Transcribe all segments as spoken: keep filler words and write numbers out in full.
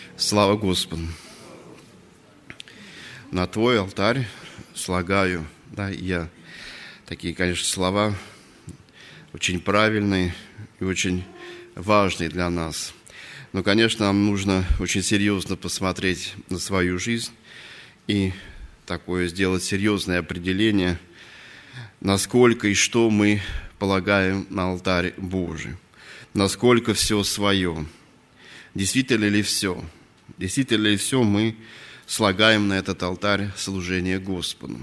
Слава Господу! На Твой алтарь слагаю, да, я такие, конечно, слова очень правильные и очень важные для нас. Но, конечно, нам нужно очень серьезно посмотреть на свою жизнь и такое сделать серьезное определение, насколько и что мы полагаем на алтарь Божий, насколько все свое, действительно ли все, действительно ли все мы слагаем на этот алтарь служения Господу.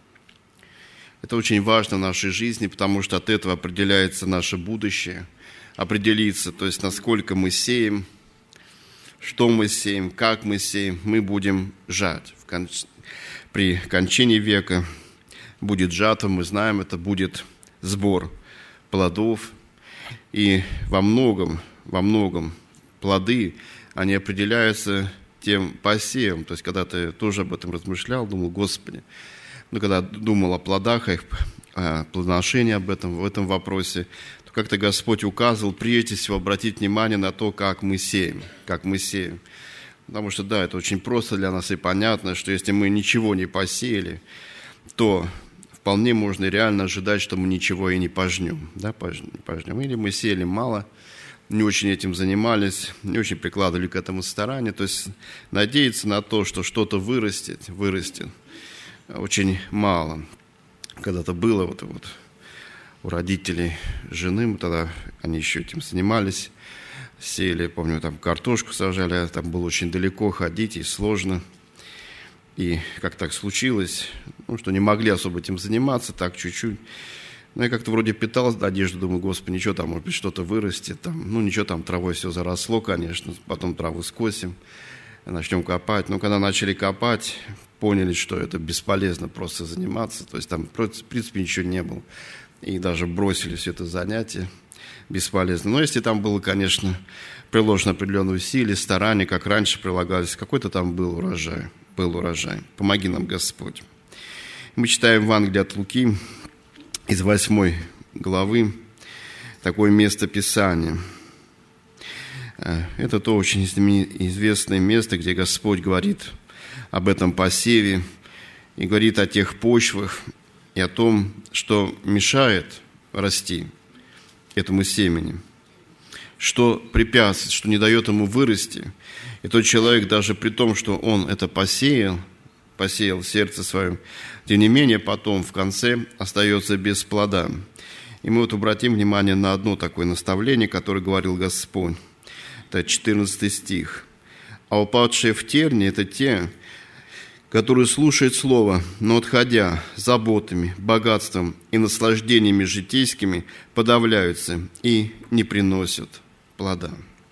Это очень важно в нашей жизни, потому что от этого определяется наше будущее, определится, то есть насколько мы сеем, что мы сеем, как мы сеем, мы будем жать. В конце, при кончине века будет жатва, мы знаем, это будет сбор плодов. И во многом, во многом плоды, они определяются тем посевом. То есть, когда ты тоже об этом размышлял, думал, Господи, ну, когда думал о плодах, о их о плодоношении об этом, в этом вопросе, то как-то Господь указывал, прежде всего, обратить внимание на то, как мы сеем, как мы сеем. Потому что, да, это очень просто для нас и понятно, что если мы ничего не посеяли, то вполне можно и реально ожидать, что мы ничего и не пожнем. Да, пожнем. Или мы сеяли мало, не очень этим занимались, не очень прикладывали к этому старания. То есть надеяться на то, что что-то вырастет, вырастет, очень мало. Когда-то было вот, вот у родителей жены, тогда они еще этим занимались, сеяли, помню, там картошку сажали, а там было очень далеко ходить и сложно. И как так случилось, ну, что не могли особо этим заниматься, так чуть-чуть. Ну, я как-то вроде питал надежду, думаю, Господи, ничего там, может быть, что-то вырастет. Там, ну, ничего там, травой все заросло, конечно, потом траву скосим, начнем копать. Но когда начали копать, поняли, что это бесполезно просто заниматься. То есть там, в принципе, ничего не было. И даже бросили все это занятие, бесполезно. Но если там было, конечно, приложено определенные усилия, старания, как раньше прилагались, какой-то там был урожай. Был урожай. Помоги нам, Господь. Мы читаем в Евангелии от Луки из восьмой главы такое место Писания. Это то очень известное место, где Господь говорит об этом посеве и говорит о тех почвах и о том, что мешает расти этому семени, что препятствует, что не дает ему вырасти. И тот человек, даже при том, что он это посеял, посеял в сердце своем, тем не менее потом в конце остается без плода. И мы вот обратим внимание на одно такое наставление, которое говорил Господь. Это четырнадцатый стих. «А упадшие в терни – это те, которые слушают Слово, но, отходя заботами, богатством и наслаждениями житейскими, подавляются и не приносят плода».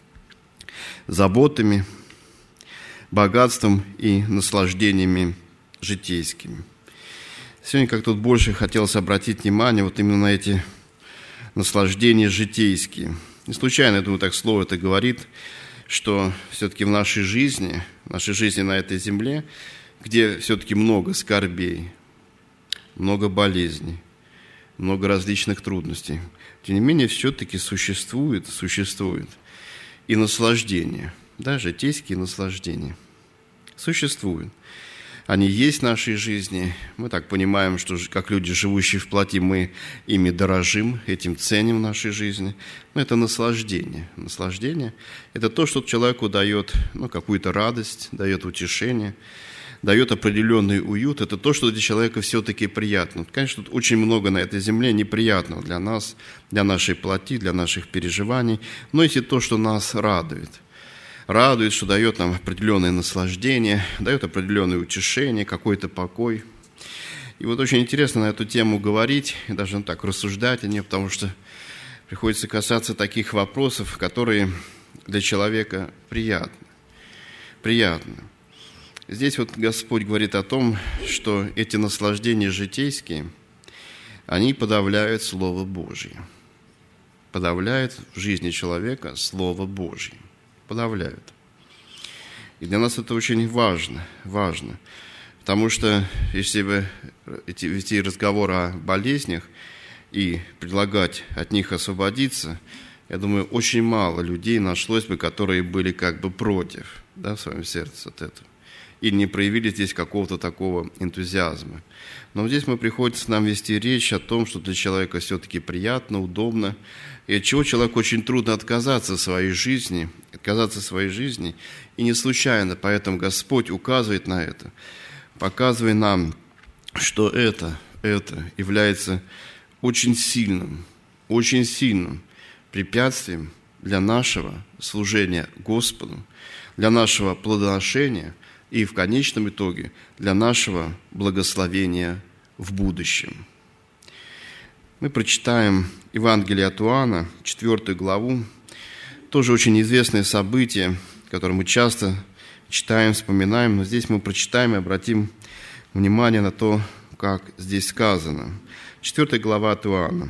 Заботами, богатством и наслаждениями житейскими. Сегодня как-то больше хотелось обратить внимание вот именно на эти наслаждения житейские. Не случайно, я думаю, так слово это говорит, что все-таки в нашей жизни, в нашей жизни на этой земле, где все-таки много скорбей, много болезней, много различных трудностей, тем не менее все-таки существует, существует и наслаждение, да, житейские наслаждения существуют. Они есть в нашей жизни. Мы так понимаем, что как люди, живущие в плоти, мы ими дорожим, этим ценим в нашей жизни. Но это наслаждение. Наслаждение – это то, что человеку дает ну, какую-то радость, дает утешение, дает определенный уют. Это то, что для человека все-таки приятно. Конечно, тут очень много на этой земле неприятного для нас, для нашей плоти, для наших переживаний. Но это то, что нас радует. Радует, что дает нам определенное наслаждение, дает определенное утешение, какой-то покой. И вот очень интересно на эту тему говорить, и даже ну, так рассуждать о ней, потому что приходится касаться таких вопросов, которые для человека приятны. Приятны. Здесь вот Господь говорит о том, что эти наслаждения житейские, они подавляют Слово Божье. Подавляют в жизни человека Слово Божье. Подавляют. И для нас это очень важно, важно. Потому что если бы вести разговор о болезнях и предлагать от них освободиться, я думаю, очень мало людей нашлось бы, которые были как бы против, да, в своем сердце от этого. И не проявили здесь какого-то такого энтузиазма. Но здесь мы приходится нам вести речь о том, что для человека все-таки приятно, удобно, и от чего человеку очень трудно отказаться от своей жизни, отказаться от своей жизни, и не случайно, поэтому Господь указывает на это, показывая нам, что это, это является очень сильным, очень сильным препятствием для нашего служения Господу, для нашего плодоношения и в конечном итоге для нашего благословения в будущем. Мы прочитаем Евангелие от Иоанна, четвёртую главу, тоже очень известное событие, которое мы часто читаем, вспоминаем, но здесь мы прочитаем и обратим внимание на то, как здесь сказано. четвёртая глава от Иоанна.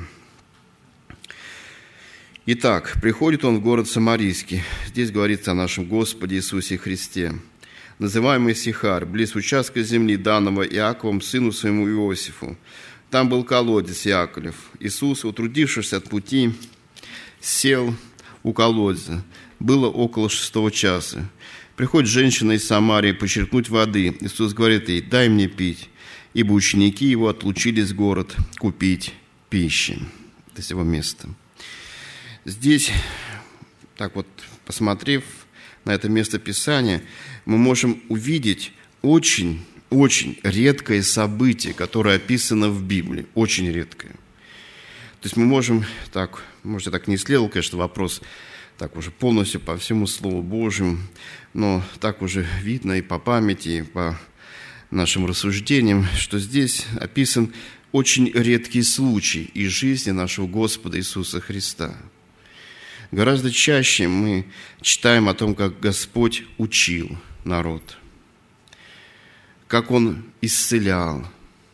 «Итак, приходит он в город Самарийский». Здесь говорится о нашем Господе Иисусе Христе, называемый Сихар, близ участка земли, данного Иаковом, сыну своему Иосифу. Там был колодец Иаковлев. Иисус, утрудившись от пути, сел у колодца. Было около шестого часа. Приходит женщина из Самарии почерпнуть воды. Иисус говорит ей: «Дай мне пить», ибо ученики его отлучились в город купить пищи. Это его место. Здесь, так вот, посмотрев на это место Писания, мы можем увидеть очень, очень редкое событие, которое описано в Библии. Очень редкое. То есть мы можем, так, может, я так не исследовал, конечно, вопрос так уже полностью по всему Слову Божьему, но так уже видно и по памяти, и по нашим рассуждениям, что здесь описан очень редкий случай из жизни нашего Господа Иисуса Христа. Гораздо чаще мы читаем о том, как Господь учил народ, как Он исцелял,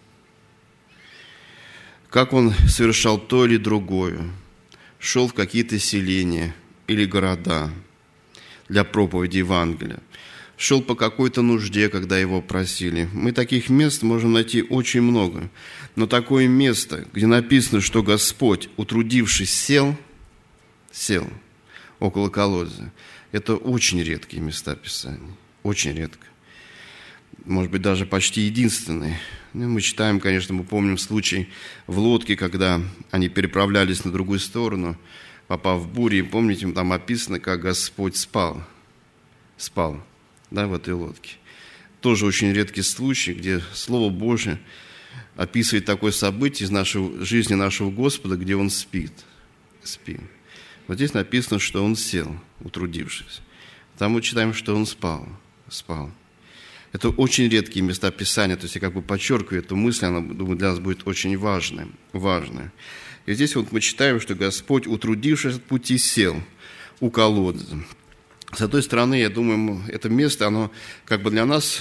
как Он совершал то или другое, шел в какие-то селения или города для проповеди Евангелия, шел по какой-то нужде, когда Его просили. Мы таких мест можем найти очень много, но такое место, где написано, что Господь, утрудившись, сел, сел около колодца, это очень редкие места Писания, очень редко. Может быть, даже почти единственные. Ну, мы читаем, конечно, мы помним случай в лодке, когда они переправлялись на другую сторону, попав в бурю, и помните, там описано, как Господь спал, спал, да, в этой лодке. Тоже очень редкий случай, где Слово Божие описывает такое событие из нашей жизни нашего Господа, где Он спит, спит. Вот здесь написано, что Он сел, утрудившись. Там мы читаем, что Он спал, спал. Это очень редкие места Писания, то есть я как бы подчеркиваю эту мысль, она, думаю, для нас будет очень важная, важная. И здесь вот мы читаем, что Господь, утрудившись от пути, сел у колодца. С одной стороны, я думаю, это место, оно как бы для нас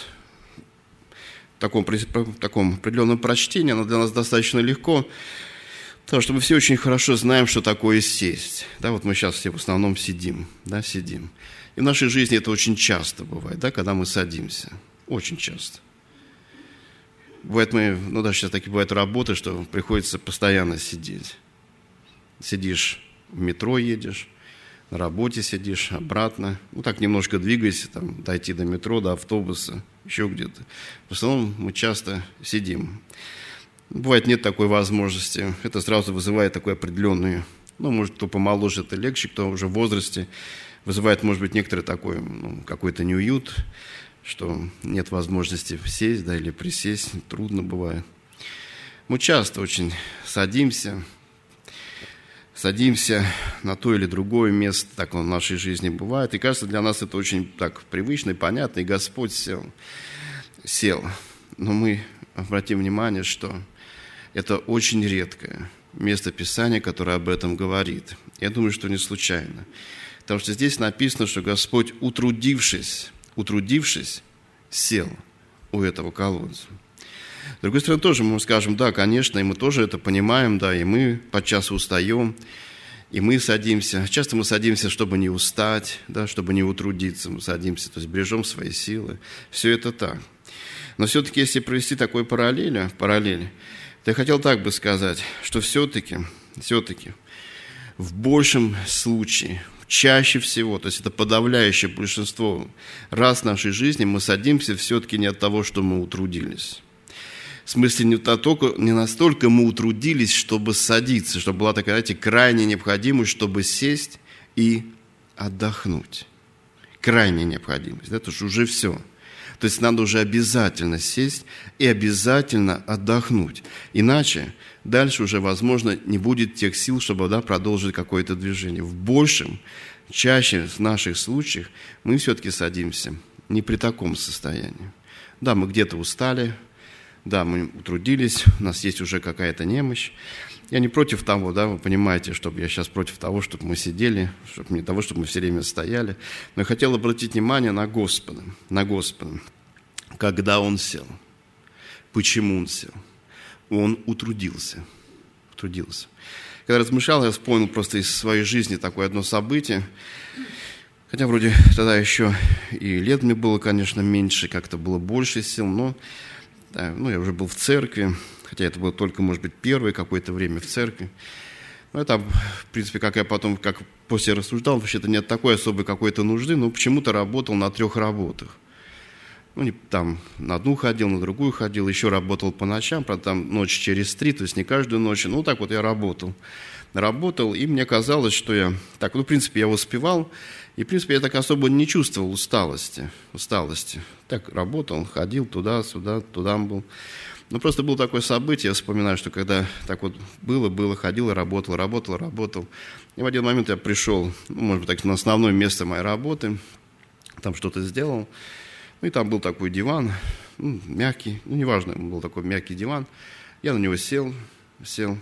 в таком, в таком определенном прочтении, оно для нас достаточно легко, потому что мы все очень хорошо знаем, что такое сесть. Да, вот мы сейчас все в основном сидим, да, сидим. И в нашей жизни это очень часто бывает, да, когда мы садимся. Очень часто. Бывает, мы, ну даже сейчас такие бывают работы, что приходится постоянно сидеть. Сидишь в метро, едешь, на работе сидишь, обратно. Ну так немножко двигайся, там, дойти до метро, до автобуса, еще где-то. В основном мы часто сидим. Бывает, нет такой возможности. Это сразу вызывает такую определенную, ну, может, кто помоложе, это легче, кто уже в возрасте, вызывает, может быть, некоторый такой, ну, какой-то неуют, что нет возможности сесть, да, или присесть, трудно бывает. Мы часто очень садимся, садимся на то или другое место, так в нашей жизни бывает, и кажется, для нас это очень так привычно и понятно, и Господь сел, сел. Но мы обратим внимание, что это очень редкое место Писания, которое об этом говорит. Я думаю, что не случайно. Потому что здесь написано, что Господь, утрудившись, утрудившись, сел у этого колодца. С другой стороны, тоже мы скажем, да, конечно, и мы тоже это понимаем, да, и мы подчас устаем, и мы садимся. Часто мы садимся, чтобы не устать, да, чтобы не утрудиться, мы садимся, то есть бережем свои силы. Все это так. Но все-таки, если провести такой параллель, параллель, то я хотел так бы сказать, что все-таки, все-таки в большем случае, чаще всего, то есть это подавляющее большинство раз в нашей жизни, мы садимся все-таки не от того, что мы утрудились. В смысле, не, только, не настолько мы утрудились, чтобы садиться, чтобы была такая, знаете, крайняя необходимость, чтобы сесть и отдохнуть. Крайняя необходимость, это же уже все. То есть надо уже обязательно сесть и обязательно отдохнуть. Иначе дальше уже, возможно, не будет тех сил, чтобы да, продолжить какое-то движение. В большем, чаще в наших случаях мы все-таки садимся не при таком состоянии. Да, мы где-то устали, да, мы утрудились, у нас есть уже какая-то немощь. Я не против того, да, вы понимаете, чтобы я сейчас против того, чтобы мы сидели, чтобы не того, чтобы мы все время стояли. Но я хотел обратить внимание на Господа, на Господа, когда Он сел. Почему Он сел? Он утрудился. Утрудился. Когда размышлял, я вспомнил просто из своей жизни такое одно событие. Хотя вроде тогда еще и лет мне было, конечно, меньше, как-то было больше сил, но да, ну, я уже был в церкви. Хотя это было только, может быть, первое какое-то время в церкви. Но это, в принципе, как я потом, как после рассуждал, вообще-то нет такой особой какой-то нужды, но почему-то работал на трех работах. Ну, не, там на одну ходил, на другую ходил, еще работал по ночам, правда, там ночь через три, то есть не каждую ночь. Ну, так вот я работал. Работал, и мне казалось, что я... Так, ну, в принципе, я успевал, и, в принципе, я так особо не чувствовал усталости. усталости. Так, работал, ходил туда-сюда, туда был... Ну, просто было такое событие, я вспоминаю, что когда так вот было, было, ходил, работал, работал, работал. И в один момент я пришел, ну, может быть, так, на основное место моей работы, там что-то сделал. Ну, и там был такой диван, ну, мягкий, ну, неважно, был такой мягкий диван. Я на него сел, сел.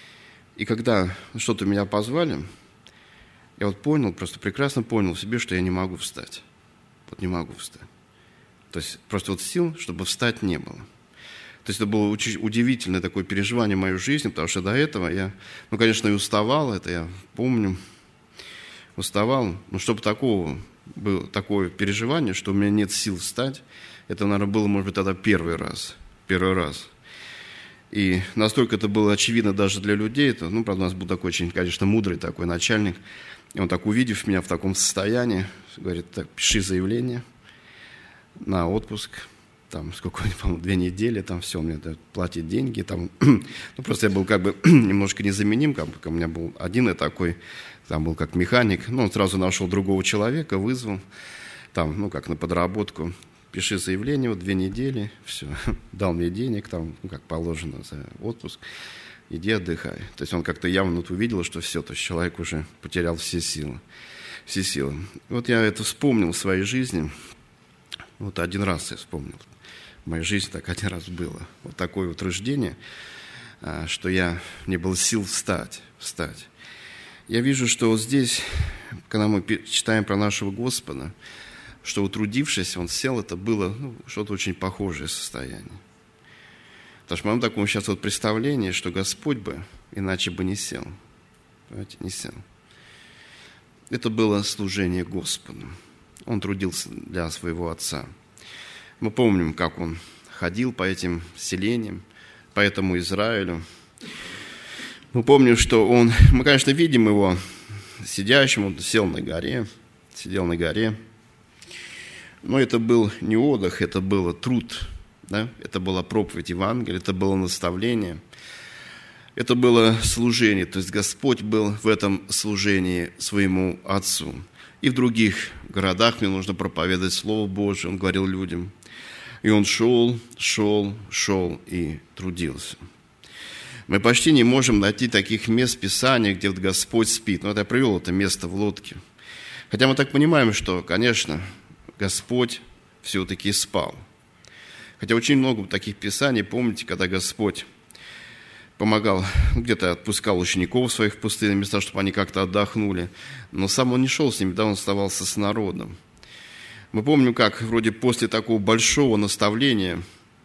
И когда что-то меня позвали, я вот понял, просто прекрасно понял в себе, что я не могу встать. Вот не могу встать. То есть просто вот сил, чтобы встать, не было. То есть это было очень удивительное такое переживание в моей жизни, потому что до этого я, ну, конечно, и уставал, это я помню, уставал, но чтобы такого, было такое переживание, что у меня нет сил встать, это, наверное, было, может быть, тогда первый раз, первый раз. И настолько это было очевидно даже для людей, это, ну, правда, у нас был такой очень, конечно, мудрый такой начальник, и он так, увидев меня в таком состоянии, говорит, так, пиши заявление на отпуск. Там, сколько, по-моему, две недели, там все, мне платят деньги, там, ну, просто я был как бы немножко незаменим, как бы, у меня был один и такой, там был как механик, ну, он сразу нашел другого человека, вызвал, там, ну, как на подработку, пиши заявление, вот две недели, все, дал мне денег, там, ну, как положено за отпуск, иди отдыхай. То есть он как-то явно вот увидел, что все, то есть человек уже потерял все силы, все силы. Вот я это вспомнил в своей жизни, вот один раз я вспомнил. В моей жизни так один раз было. Вот такое вот рождение, что я, не было сил встать, встать. Я вижу, что вот здесь, когда мы читаем про нашего Господа, что утрудившись, он сел, это было ну, что-то очень похожее состояние. Потому что в моем таком сейчас вот представлении, что Господь бы иначе бы не сел. Понимаете, не сел. Это было служение Господу. Он трудился для своего Отца. Мы помним, как он ходил по этим селениям, по этому Израилю. Мы помним, что он... Мы, конечно, видим его сидящим, он сел на горе, сидел на горе. Но это был не отдых, это был труд, да? Это была проповедь Евангелия, это было наставление, это было служение. То есть Господь был в этом служении своему Отцу. И в других городах мне нужно проповедовать Слово Божие, он говорил людям. И он шел, шел, шел и трудился. Мы почти не можем найти таких мест Писания, где вот Господь спит. Но вот я привел это место в лодке. Хотя мы так понимаем, что, конечно, Господь все-таки спал. Хотя очень много таких Писаний, помните, когда Господь помогал, где-то отпускал учеников своих в пустынные места, чтобы они как-то отдохнули. Но сам он не шел с ними, да, он оставался с народом. Мы помним, как вроде после такого большого наставления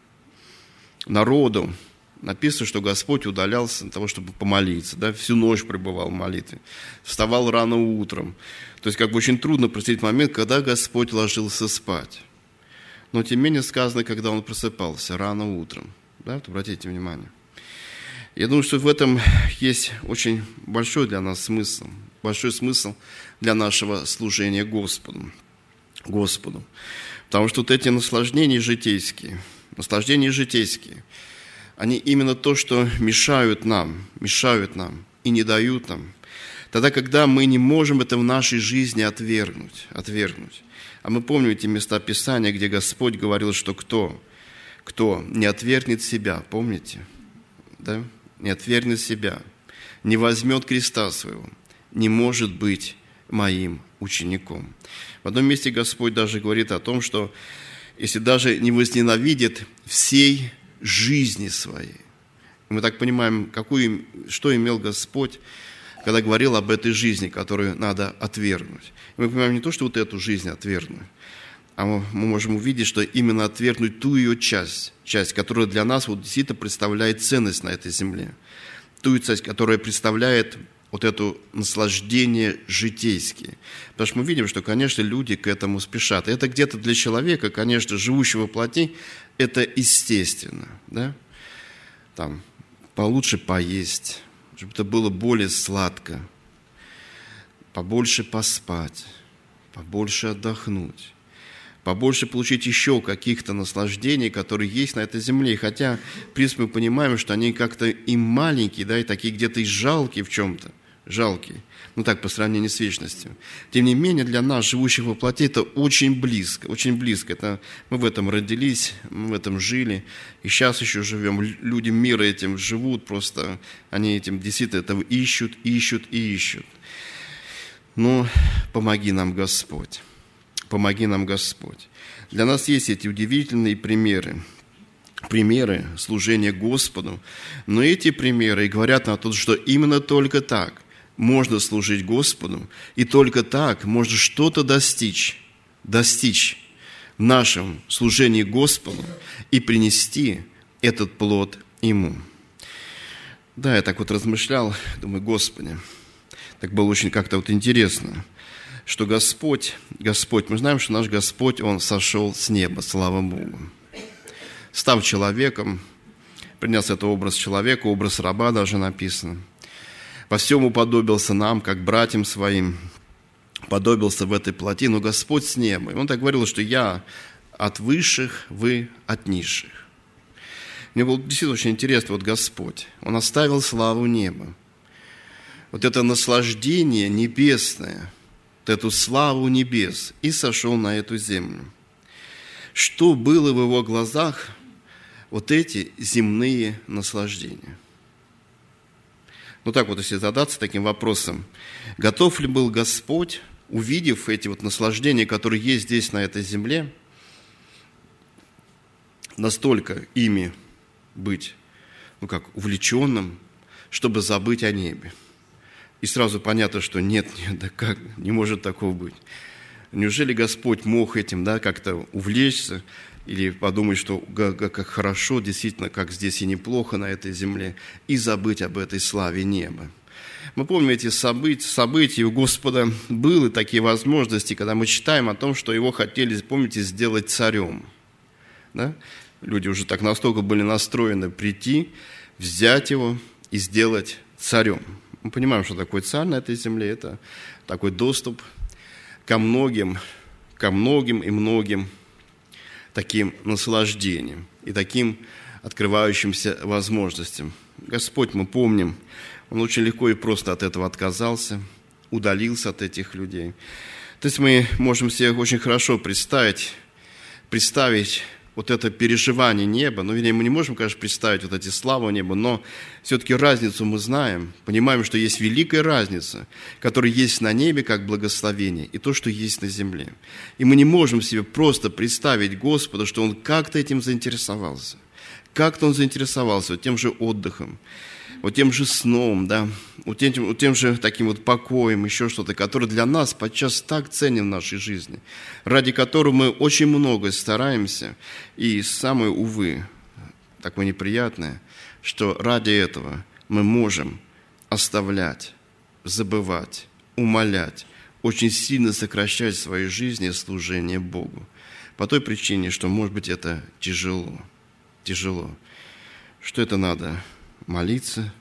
народу написано, что Господь удалялся для того, чтобы помолиться, да, всю ночь пребывал в молитве, вставал рано утром. То есть как бы очень трудно простить момент, когда Господь ложился спать. Но тем не менее сказано, когда он просыпался рано утром. Да, вот обратите внимание. Я думаю, что в этом есть очень большой для нас смысл, большой смысл для нашего служения Господу. Господу. Потому что вот эти наслаждения житейские, наслаждения житейские, они именно то, что мешают нам, мешают нам и не дают нам. Тогда, когда мы не можем это в нашей жизни отвергнуть, отвергнуть. А мы помним эти места Писания, где Господь говорил, что кто, кто не отвергнет себя, помните? Да? Не отвергнет себя, не возьмет креста своего, не может быть моим учеником. В одном месте Господь даже говорит о том, что если даже не возненавидит всей жизни своей. Мы так понимаем, какую, что имел Господь, когда говорил об этой жизни, которую надо отвергнуть. И мы понимаем не то, что вот эту жизнь отвергнуть, а мы можем увидеть, что именно отвергнуть ту ее часть, часть, которая для нас вот действительно представляет ценность на этой земле. Ту часть, которая представляет вот это наслаждение житейские. Потому что мы видим, что, конечно, люди к этому спешат. И это где-то для человека, конечно, живущего в плоти, это естественно. Да? Там, получше поесть, чтобы это было более сладко, побольше поспать, побольше отдохнуть, побольше получить еще каких-то наслаждений, которые есть на этой земле. И хотя, в принципе, мы понимаем, что они как-то и маленькие, да, и такие где-то и жалкие в чем-то, жалкие, ну так, по сравнению с вечностью. Тем не менее, для нас, живущих во плоти, это очень близко, очень близко. Это, мы в этом родились, мы в этом жили, и сейчас еще живем. Люди мира этим живут, просто они этим действительно этого ищут, ищут и ищут. Но помоги нам, Господь, помоги нам, Господь. Для нас есть эти удивительные примеры, примеры служения Господу, но эти примеры и говорят нам о том, что именно только так можно служить Господу, и только так можно что-то достичь, достичь в нашем служении Господу и принести этот плод Ему. Да, я так вот размышлял, думаю, Господи, так было очень как-то вот интересно, что Господь, Господь, мы знаем, что наш Господь, Он сошел с неба, слава Богу. Став человеком, принес этот образ человека, образ раба даже написано. Во всем уподобился нам, как братьям своим, подобился в этой плоти, но Господь с неба. И Он так говорил, что я от высших, вы от низших. Мне было действительно очень интересно, вот Господь, Он оставил славу неба. Вот это наслаждение небесное, вот эту славу небес, и сошел на эту землю. Что было в Его глазах вот эти земные наслаждения? Ну так вот, если задаться таким вопросом, готов ли был Господь, увидев эти вот наслаждения, которые есть здесь, на этой земле, настолько ими быть, ну как, увлеченным, чтобы забыть о небе? И сразу понятно, что нет, нет, да как, не может такого быть. Неужели Господь мог этим, да, как-то увлечься или подумать, что как хорошо, действительно, как здесь и неплохо на этой земле, и забыть об этой славе неба? Мы помним эти события, события, у Господа были такие возможности, когда мы читаем о том, что Его хотели, помните, сделать царем. Да? Люди уже так настолько были настроены прийти, взять Его и сделать царем. Мы понимаем, что такое царь на этой земле, это такой доступ ко многим, ко многим и многим таким наслаждениям и таким открывающимся возможностям. Господь, мы помним, Он очень легко и просто от этого отказался, удалился от этих людей. То есть мы можем себе очень хорошо представить, представить вот это переживание неба. Ну, вернее, мы не можем, конечно, представить вот эти славы неба, но все-таки разницу мы знаем, понимаем, что есть великая разница, которая есть на небе как благословение, и то, что есть на земле. И мы не можем себе просто представить Господа, что Он как-то этим заинтересовался. Как-то Он заинтересовался вот тем же отдыхом, вот тем же сном, да, вот тем, вот тем же таким вот покоем, еще что-то, которое для нас подчас так ценен в нашей жизни, ради которого мы очень много стараемся, и самое, увы, такое неприятное, что ради этого мы можем оставлять, забывать, умолять, очень сильно сокращать в своей жизни служение Богу. По той причине, что, может быть, это тяжело, тяжело, что это надо молиться,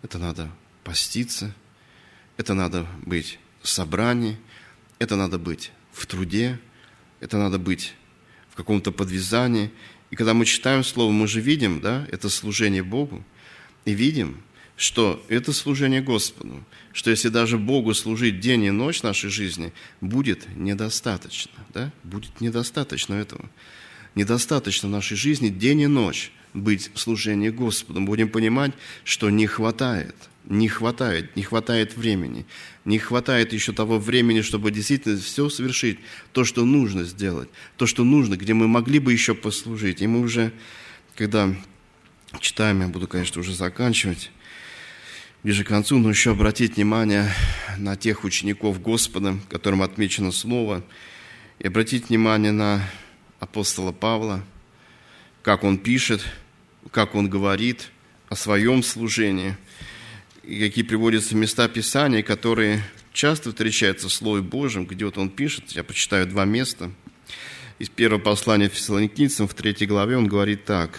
это надо поститься, это надо быть в собрании, это надо быть в труде, это надо быть в каком-то подвязании. И когда мы читаем Слово, мы же видим, да, это служение Богу, и видим, что это служение Господу, что если даже Богу служить день и ночь в нашей жизни, будет недостаточно, да, будет недостаточно этого. Недостаточно в нашей жизни день и ночь быть в служении Господу. Мы будем понимать, что не хватает, не хватает, не хватает времени, не хватает еще того времени, чтобы действительно все совершить, то, что нужно сделать, то, что нужно, где мы могли бы еще послужить. И мы уже, когда читаем, я буду, конечно, уже заканчивать, ближе к концу, но еще обратить внимание на тех учеников Господа, которым отмечено Слово, и обратить внимание на апостола Павла, как он пишет, как он говорит о своем служении, и какие приводятся места Писания, которые часто встречаются в Слове Божьем, где вот он пишет, я прочитаю два места. Из первого послания Фессалоникийцам, в третьей главе, он говорит так.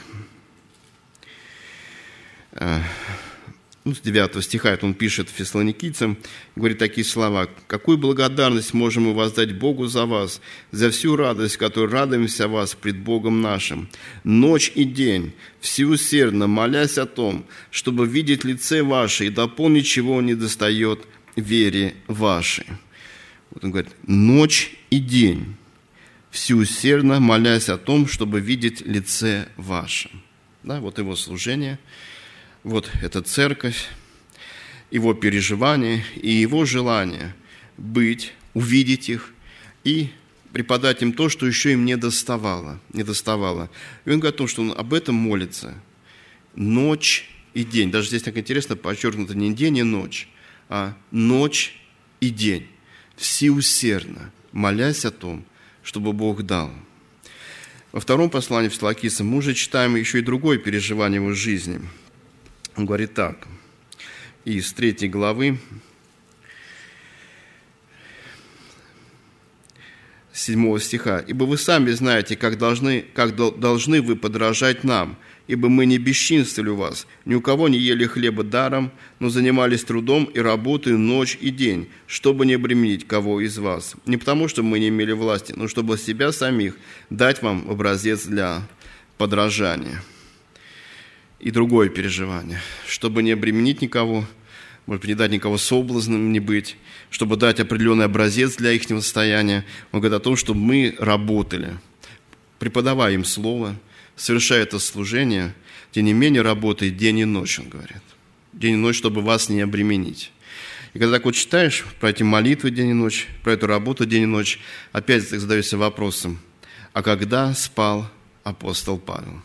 Ну, с девятого стиха это он пишет Фессалоникийцам, говорит такие слова. «Какую благодарность можем мы воздать Богу за вас, за всю радость, которой радуемся о вас пред Богом нашим, ночь и день, всеусердно молясь о том, чтобы видеть лице ваше и дополнить, чего не достает вере вашей». Вот он говорит, ночь и день, всеусердно молясь о том, чтобы видеть лице ваше. Да, вот его служение. Вот эта церковь, его переживания и его желание быть, увидеть их и преподать им то, что еще им не доставало. Не доставало. И он говорит о том, что он об этом молится ночь и день. Даже здесь так интересно подчеркнуто не день и ночь, а ночь и день. Всеусердно, молясь о том, чтобы Бог дал. Во втором послании Фессалоникийцам мы уже читаем еще и другое переживание его жизни. Он говорит так, из третьей главы, седьмого стиха. «Ибо вы сами знаете, как должны, как должны вы подражать нам, ибо мы не бесчинствовали у вас, ни у кого не ели хлеба даром, но занимались трудом и работой ночь и день, чтобы не обременить кого из вас. Не потому, что мы не имели власти, но чтобы себя самих дать вам образец для подражания». И другое переживание, чтобы не обременить никого, может быть, не дать никого соблазном не быть, чтобы дать определенный образец для их состояния. Он говорит о том, чтобы мы работали, преподавая им Слово, совершая это служение, тем не менее работает день и ночь, он говорит. День и ночь, чтобы вас не обременить. И когда так вот читаешь про эти молитвы день и ночь, про эту работу день и ночь, опять ты задаешься вопросом, а когда спал апостол Павел?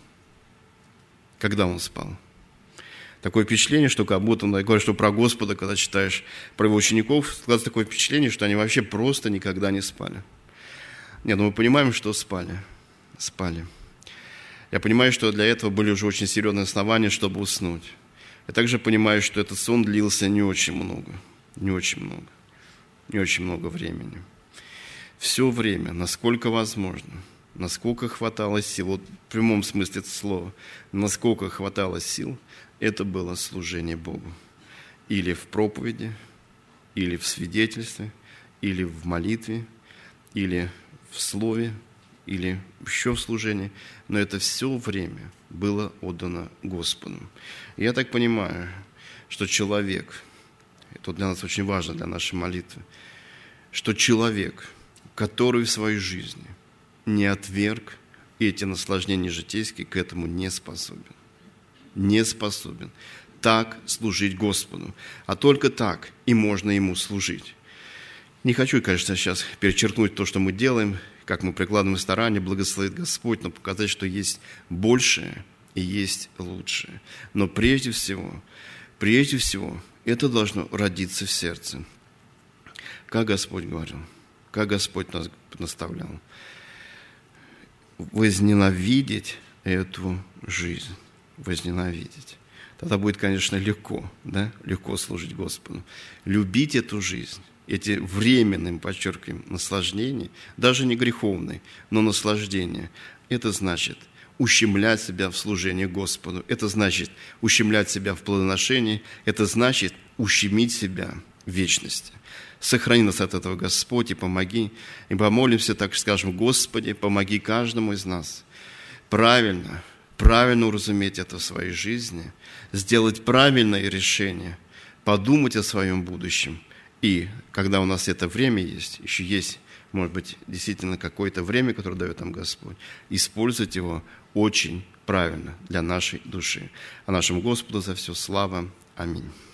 Когда он спал? Такое впечатление, что как будто он говорит, что про Господа, когда читаешь про его учеников, складывается такое впечатление, что они вообще просто никогда не спали. Нет, ну мы понимаем, что спали. Спали. Я понимаю, что для этого были уже очень серьезные основания, чтобы уснуть. Я также понимаю, что этот сон длился не очень много. Не очень много. Не очень много времени. Все время, насколько возможно, насколько хватало сил, вот в прямом смысле этого слова, насколько хватало сил, это было служение Богу. Или в проповеди, или в свидетельстве, или в молитве, или в слове, или еще в служении. Но это все время было отдано Господу. И я так понимаю, что человек, это для нас очень важно, для нашей молитвы, что человек, который в своей жизни не отверг эти наслаждения житейские, к этому не способен. Не способен так служить Господу. А только так и можно Ему служить. Не хочу, конечно, сейчас перечеркнуть то, что мы делаем, как мы прикладываем старания, благословит Господь, но показать, что есть большее и есть лучшее. Но прежде всего, прежде всего, это должно родиться в сердце. Как Господь говорил, как Господь нас наставлял. Возненавидеть эту жизнь. Возненавидеть. Тогда будет, конечно, легко, да? Легко служить Господу. Любить эту жизнь, эти временные, подчеркиваем, наслаждения, даже не греховные, но наслаждения, это значит ущемлять себя в служении Господу. Это значит ущемлять себя в плодоношении, это значит ущемить себя в вечности. Сохрани нас от этого, Господь, и помоги. И помолимся, так скажем: Господи, помоги каждому из нас правильно, правильно уразуметь это в своей жизни, сделать правильное решение, подумать о своем будущем. И когда у нас это время есть, еще есть, может быть, действительно какое-то время, которое дает нам Господь, использовать его очень правильно для нашей души. А нашему Господу за все слава. Аминь.